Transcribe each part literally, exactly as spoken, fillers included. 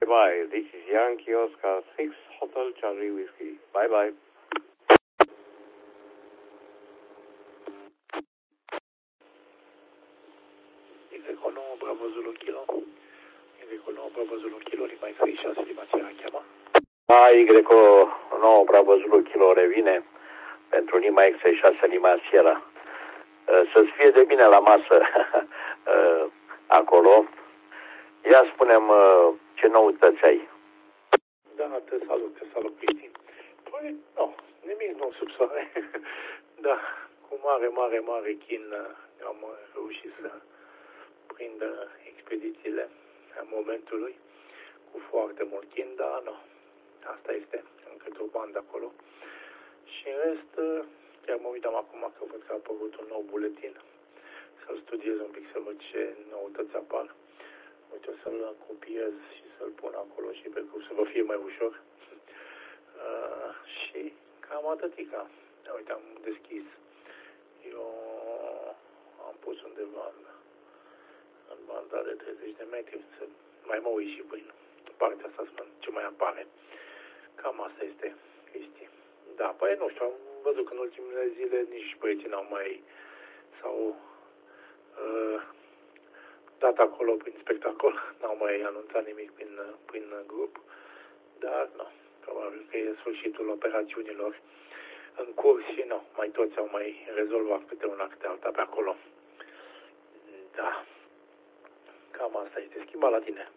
Bye. This is Yankee Oscar six Hotel Charlie Whiskey. Bye bye. Y nouă Bravo Zulu Kilo. Y nouă Bravo Zulu Kilo, Lima X șase, Lima Sierra cheamă. A, Y nouă Bravo Zulu Kilo revine pentru Lima X șase, Lima Sierra. Să-ți fie de bine la masă acolo. Ia spune-mi ce noutăți ai. Da, te salut, te salut, Cristi. Păi, nu, nimic nou sub soare. Da, cu mare, mare, mare chin am reușit să prind expedițiile în momentului, cu foarte mult chin, dar nu, asta este, încă o bandă acolo. Și în rest, chiar mă uitam acum că văd că a apărut un nou buletin, să-l studiez un pic, să văd ce noutăți apar. Uite, o să-l copiez și să-l pun acolo și pe cum să vă fie mai ușor. Uh, și cam atâtica. Uite, am deschis. Eu am pus undeva în, în banda de treizeci de metri, să mai mă uit și prin partea asta, să văd ce mai apare. Cam asta este, Cristi. Da, păi nu știu, am văzut că în ultimele zile nici băieții n-au mai, sau uh, dat acolo prin spectacol, n-au mai anunțat nimic prin, prin grup, dar nu, probabil că e sfârșitul operațiunilor în curs și nu, mai toți au mai rezolvat câte una câte alta pe acolo. Da, cam asta este. Schimba la tine.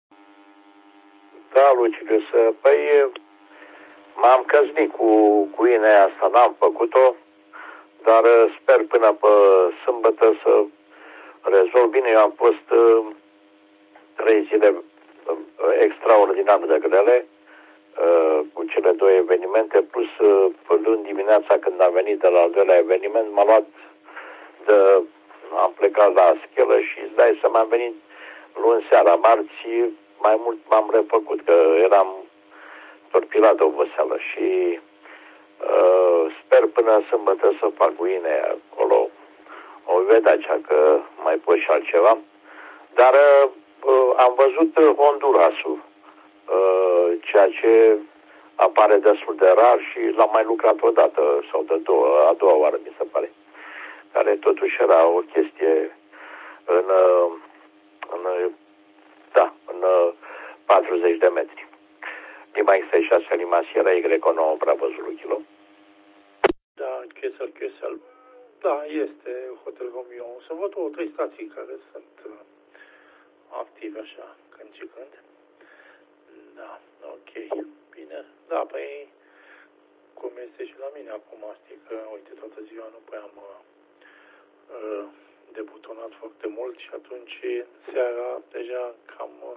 Da, Lucius, păi m-am căznit cu, cu inea asta, n-am făcut-o, dar sper până pe sâmbătă să rezolv bine. Eu am fost uh, trei zile uh, extraordinar de grele uh, cu cele două evenimente, plus uh, luni dimineața când am venit de la al doilea eveniment, m-a luat de, am plecat la Schelă și îți dai seama, am venit luni seara, marți, mai mult m-am refăcut, că eram torpilat de oboseală și uh, sper până sâmbătă să fac guine acolo. O vedea cea că mai pot și altceva. Dar uh, am văzut Hondurasul, uh, ceea ce apare destul de rar și l-am mai lucrat odată sau de două, a doua oară mi se pare, care totuși era o chestie în, în da, în patruzeci de metri. Lima X șase, Lima Sierra, Y nouă Bravo Zulu Kilo. Da, Chesel, Chesel. Da, este Hotel Romeo. Să văd două, trei stații care sunt uh, active așa, când și când. Da, ok, bine. Da, păi, cum este și la mine acum, știi că, uite, toată ziua nu prea am uh, debutonat foarte mult și atunci seara deja cam, uh,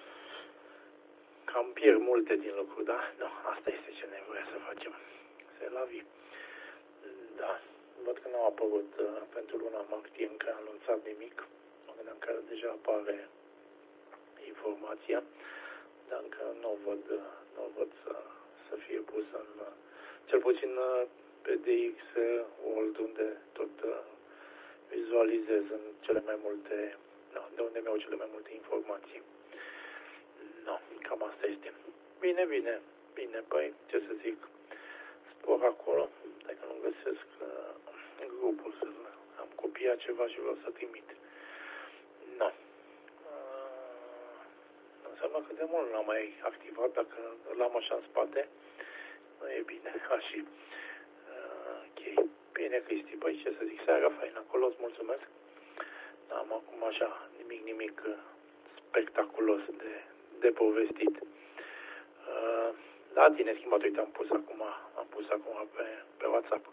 cam pierd multe din lucruri, da? Nu, asta este ce nevoie să facem. Se la vii. Da. Văd că n-au apărut uh, pentru luna martie încă anunțat nimic. Mă gândeam că deja apare informația, dar încă nu o văd, uh, n-o văd să, să fie pus în, uh, cel puțin uh, pe D X World, unde tot uh, vizualizez în cele mai multe, no, de unde mi-au cele mai multe informații. No, cam asta este. Bine, bine, bine, păi, ce să zic, spor acolo, dacă nu găsesc uh, grupul, să am copiat ceva și vreau să trimit. Nu. Uh, înseamnă că de mult l-am mai activat, dacă l-am așa în spate, nu e bine, așa. Uh, ok. Bine, Cristi, băi, ce să zic, seara faină acolo, îți mulțumesc. N-am acum așa nimic, nimic spectaculos de, de povestit. Uh, la tine, schimbat, uite, am pus acum, am pus acum pe, pe WhatsApp.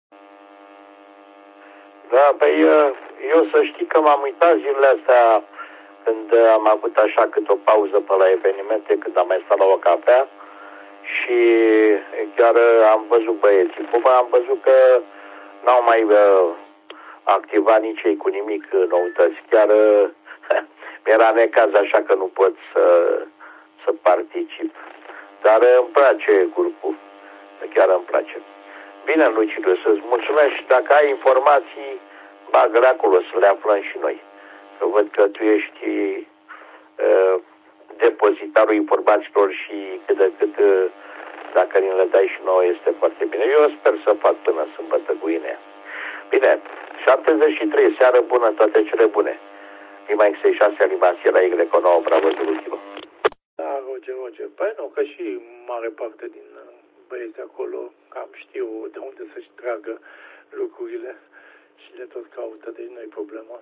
Da, păi eu să știi că m-am uitat zilele astea când am avut așa cât o pauză pe la evenimente, când am mai stat la o cafea și chiar am văzut băieții. Cum am văzut că n-au mai uh, activat nici ei cu nimic noutăți. Chiar uh, mi-era necaz așa că nu pot să, să particip. Dar îmi place grupul. Chiar îmi place. Bine, Lucidu, să-ți mulțumesc și dacă ai informații, bagă-le acolo să le aflăm și noi. Că văd că tu ești uh, depozitarul informațiilor și cât de cât, dacă ni le dai și nouă, este foarte bine. Eu sper să fac până sâmbătă cu Inea. Bine, șaptezeci și trei, seară bună, toate cele bune. Lima X șase, animație la Y nouă, bravo, Zuluchilo. Da, Roger, Roger. Păi nu, că și mare parte din băieți acolo cam știu de unde să-și tragă lucrurile și le tot caută, deci nu-i problemă.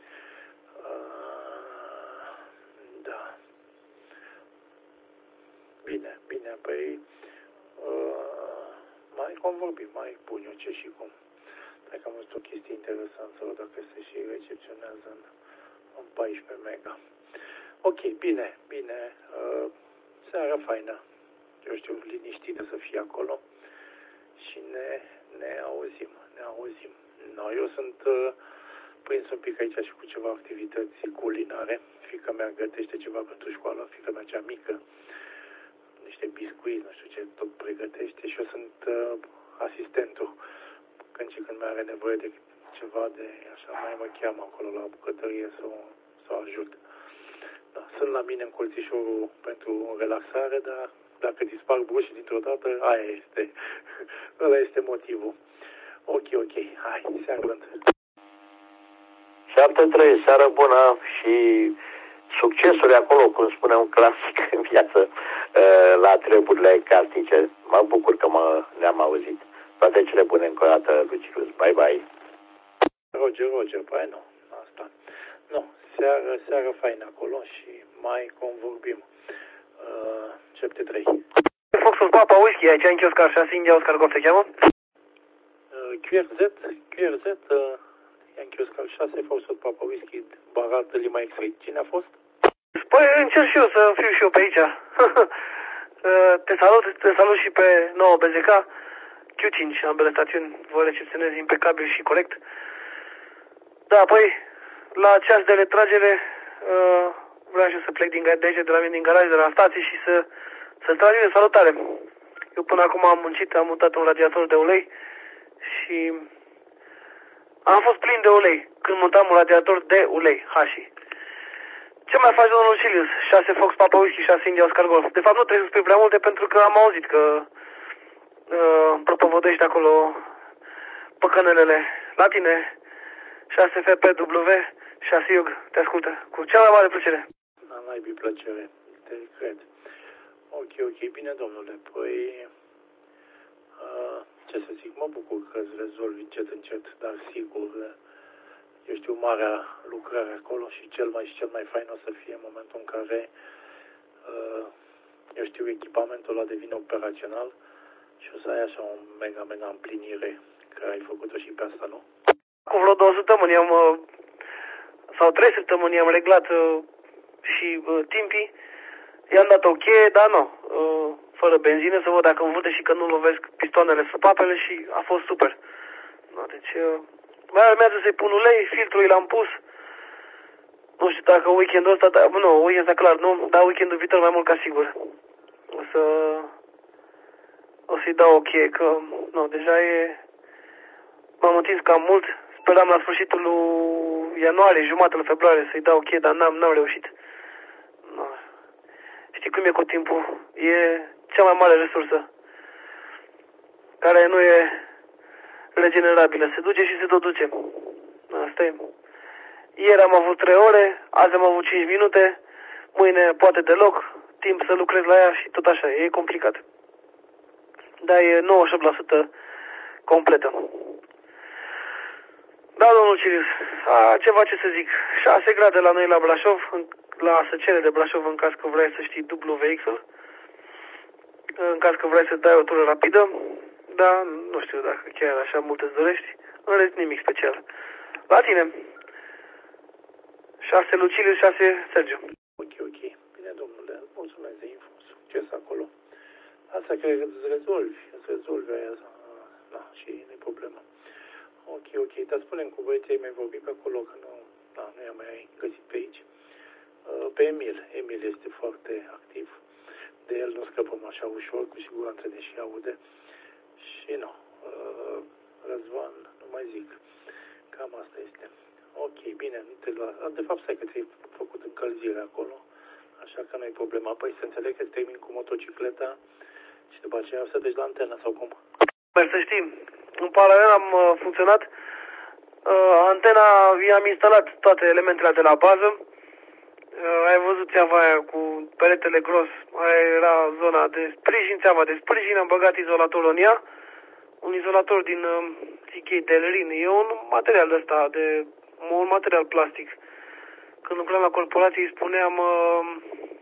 Uh, da. Bine, bine, păi uh, mai convorbim, mai pun eu ce și cum. Dacă am văzut o chestie interesantă sau dacă se și recepționează în, în paisprezece mega. Ok, bine, bine. Uh, seara faină. Eu știu, liniștită să fie acolo. Și ne, ne auzim, ne auzim. No, eu sunt uh, prins un pic aici și cu ceva activități culinare. Fiica mea gătește ceva pentru școală, fiica mea cea mică. Niște biscuiți, nu știu ce, tot pregătește și eu sunt uh, asistentul. Când și când mai are nevoie de ceva de așa, mai mă cheamă acolo la bucătărie să o ajut. Da, sunt la mine în colțișorul pentru relaxare, dar dacă dispar brușii dintr-o dată, aia este, ăla este motivul. Ok, ok, hai, seară bună. șapte trei, seară bună și succesuri acolo, cum spune un clasic în viață, la treburile casnice. Mă bucur că mă, ne-am auzit. Toate cele bune încă o dată, Lucius. Bye, bye. Roger, Roger, păi nu, asta. Nu, seară, seară faină acolo și mai convorbim. Uh, șapte trei. Foxul Papa Whisky, aici în Oscar șase, India Oscar Golf, te cheamă? Uh, Q R Z, Q R Z, uh, Yankee Oscar șase, Foxul Papa Whisky, Barat Lima X-Ray. Cine a fost? Păi încerc și eu să fiu și eu pe aici. Te salut, te salut și pe nouă B Z K. Q cinci, ambele stațiuni, vă recepționez impecabil și corect. Da, păi, la ceas de retragere, uh, vreau și eu să plec din, de aici, de la mine din garaj, de la stație și să, să-ți transmit salutare. Eu până acum am muncit, am mutat un radiator de ulei și am fost plin de ulei când mutam un radiator de ulei, Hashi. Ce mai faci, domnul Lucilius? șase Fox Papa Whisky, șase India Oscar Golf. De fapt, nu trebuie să spui prea multe pentru că am auzit că uh, propovădești acolo păcănelele la tine. șase F P W, șase Iug, te ascultă. Cu cea mai mare plăcere. Da, n-ai plăcere, te cred. Ok, ok, bine, domnule. Păi, uh, ce să zic, mă bucur că îți rezolvi încet, încet, dar sigur, eu știu, marea lucrare acolo și cel mai și cel mai fain o să fie în momentul în care, uh, eu știu, echipamentul ăla devine operațional și o să ai așa un mega, mega împlinire, care ai făcut-o și pe asta, nu? Cu vreo două săptămâni am, uh, sau trei săptămâni am reglat uh, și uh, timpii, i-am dat o cheie, dar nu, uh, fără benzină, să văd dacă învârte și că nu lovesc pistoanele săpapele și a fost super. No, deci, uh, mai urmează să-i pun ulei, filtrul l-am pus. Nu știu dacă weekendul ăsta, da, nu, weekendul ăsta clar, nu, dar weekendul viitor mai mult ca sigur. O să, o să-i dau o cheie, că, nu, deja e, m-am întins cam mult. Speram la sfârșitul lui ianuarie, jumătatea lui februarie să-i dau cheie, dar n-am, n-am reușit. No. Știi cum e cu timpul? E cea mai mare resursă, care nu e regenerabilă. Se duce și se tot duce. Asta e. Ieri am avut trei ore, azi am avut cinci minute, mâine poate deloc, timp să lucrez la ea și tot așa, e complicat. Dar e nouăzeci și opt la sută completă. Da, domnul Cirius, a, ceva ce să zic, șase grade la noi la Brașov, în, la Săcele de Brașov, în caz că vrei să știi dublu vehicul, în caz că vrei să dai o tură rapidă, dar nu știu dacă chiar așa mult îți dorești, în rest nimic special. La tine, șase Lucilius, șase Sergiu. Ok, ok, bine, domnule, mulțumesc de info, succes acolo. Asta cred că îți rezolvi, îți rezolvi aia, da, și nu-i problemă. Ok, ok, dar spune-mi cu băieții, ai mai vorbit pe acolo, că nu, da, nu i-am mai găsit pe aici. Pe Emil, Emil este foarte activ, de el nu scăpăm așa ușor, cu siguranță ne și aude. Și nu, Răzvan, nu mai zic, cam asta este. Ok, bine, nu te lua, de fapt stai că ți-ai făcut încălzire acolo, așa că nu e problema. Păi să înțeleg că termin cu motocicleta și după aceea o să treci la antenă sau cum? Sper să știi, în paralel am uh, funcționat, uh, antena, i-am instalat toate elementele de la bază, uh, ai văzut țeava aia cu peretele gros, aia era zona de sprijin, țeava de sprijin, am băgat izolatorul în ea, un izolator din, uh, zic ei, Delrin, e un material de ăsta, de, un material plastic. Când lucram la corporație îi spuneam, uh,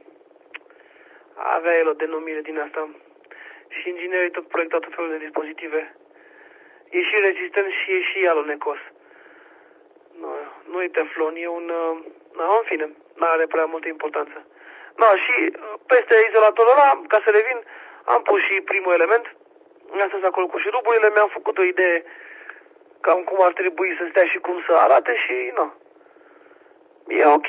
avea el o denumire din asta. Și inginerii tot proiectau tot felul de dispozitive. E și rezistent și e și alunecos. Nu, nu e teflon, e un... Na, în fine, nu are prea multă importanță. Na, și peste izolatorul ăla, ca să revin, am pus și primul element. Mi-am stat acolo cu șuruburile, mi-am făcut o idee cam cum ar trebui să stea și cum să arate și, nu. E ok.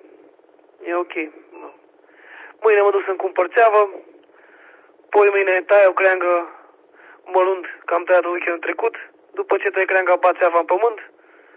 E ok. No. Mâine mă duc să-mi cumpăr țeavă. Poi mâine tai o creangă mărunt, că am tăiat weekendul trecut. După ce tai creanga, bat țeava în pământ.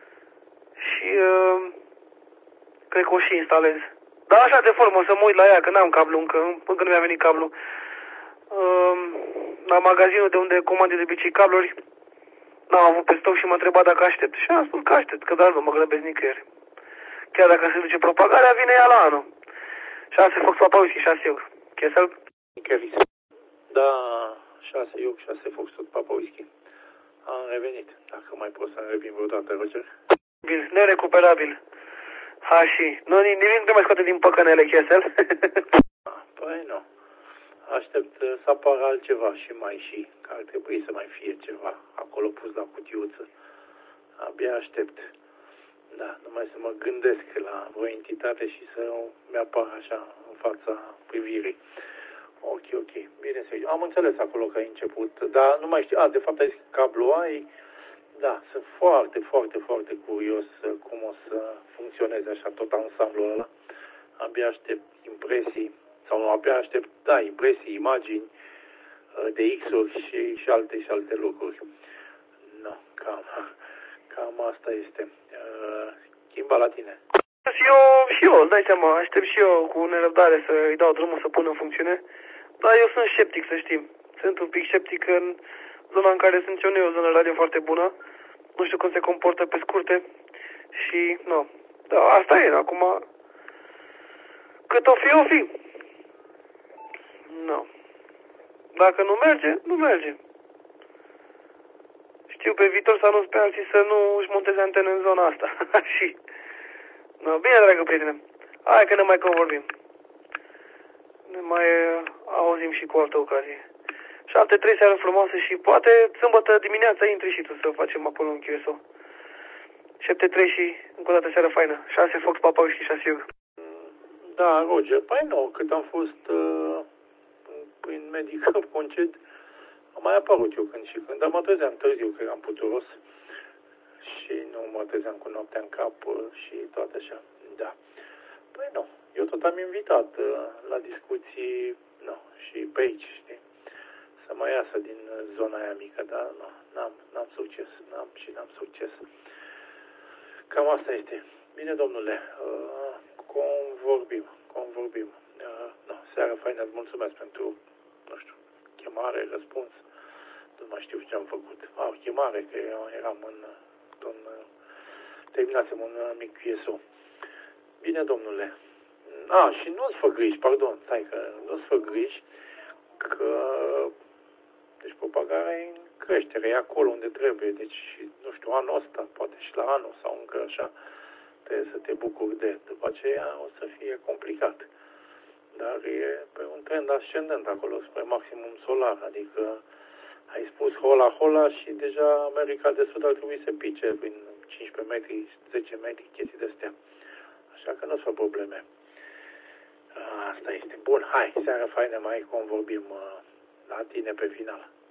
Și uh, cred că o și instalez. Dar așa de formă, o să mă uit la ea, că n-am cablu încă, încă nu mi-a venit cablu. Uh, la magazinul de unde comand de obicei cabluri, n-am avut pe stoc și m-a întrebat dacă aștept. Și am spus că aștept, că dar nu mă grăbesc nicăieri. Chiar dacă se duce propagarea, vine ea la anul. șase Fox Papa Whisky, șase Iug. Chesel? Nicăieri. Da, șase Iug, șase Fox tot Papa Whisky. Am revenit. Dacă mai pot să revin vreodată, Roger. Bine, nerecuperabil. Ha, și. Nu, nimic nu mai scoate din păcănele, Chesel. Păi nu. Aștept să apară altceva și mai și, că ar trebui să mai fie ceva acolo pus la cutiuță. Abia aștept. Da, numai să mă gândesc la o entitate și să mi-apară așa în fața privirii. Ok, ok. Bine, Sergiu. Am înțeles acolo că ai început, dar nu mai știu. A, de fapt ai zis cablu ai. Da, sunt foarte, foarte, foarte curios cum o să funcționeze așa tot ansamblul ăla. Abia aștept impresii, sau nu, abia aștept, da, impresii, imagini de X-uri și, și alte și alte lucruri. No, cam, cam asta este. Schimba la tine. Și eu, și eu, îți dai seama, aștept și eu cu nerăbdare să îi dau drumul să pună în funcțiune. Dar eu sunt sceptic, să știi. Sunt un pic sceptic în zona în care sunt eu, nu e o zonă radio foarte bună. Nu știu cum se comportă pe scurte. Și, nu. Dar asta e, acum... Cât o fi, o fi. Nu. Dacă nu merge, nu merge. Știu pe viitor să anunț pe alții să nu își monteze antene în zona asta. Și... No, bine, dragă prietene. Hai că ne mai convorbim. Ne mai auzim și cu altă ocazie. șapte trei seară frumoasă și poate sâmbătă dimineața intri și tu să facem acolo un Q S O. șapte trei și încă o dată seară faină. șase Fox Papa Whisky, șase Iug. Da, Roger, păi nu, cât am fost uh, prin medical conced, am mai apărut eu când și când, dar mă trezeam târziu că eram puturos și nu mă trezeam cu noaptea în cap uh, și toate așa. Da. Păi nu, eu tot am invitat uh, la discuții, nu, și pe aici, știi, să mai iasă din zona aia mică, dar nu, n-am, n-am succes, n-am și n-am succes. Cam asta este. Bine, domnule, uh, convorbim, convorbim. Uh, no, seara faină, îți mulțumesc pentru, nu știu, chemare, răspuns. Nu mai știu ce am făcut. A, o chemare, că eu eram în, în terminasem un mic Q S O. Bine, domnule. A, și nu-ți fă griji, pardon, stai că nu-ți fă griji, că, deci propagarea e în creștere, e acolo unde trebuie, deci, nu știu, anul ăsta, poate și la anul sau încă așa, trebuie să te bucuri de, după aceea o să fie complicat. Dar e pe un trend ascendent acolo, spre maximum solar, adică ai spus hola, hola și deja America de Sud ar trebui să pice prin cincisprezece metri, zece metri, chestii de-astea. Așa că nu-ți fă probleme. Asta este. Bun, hai, seara faină, mai convorbim la tine pe final.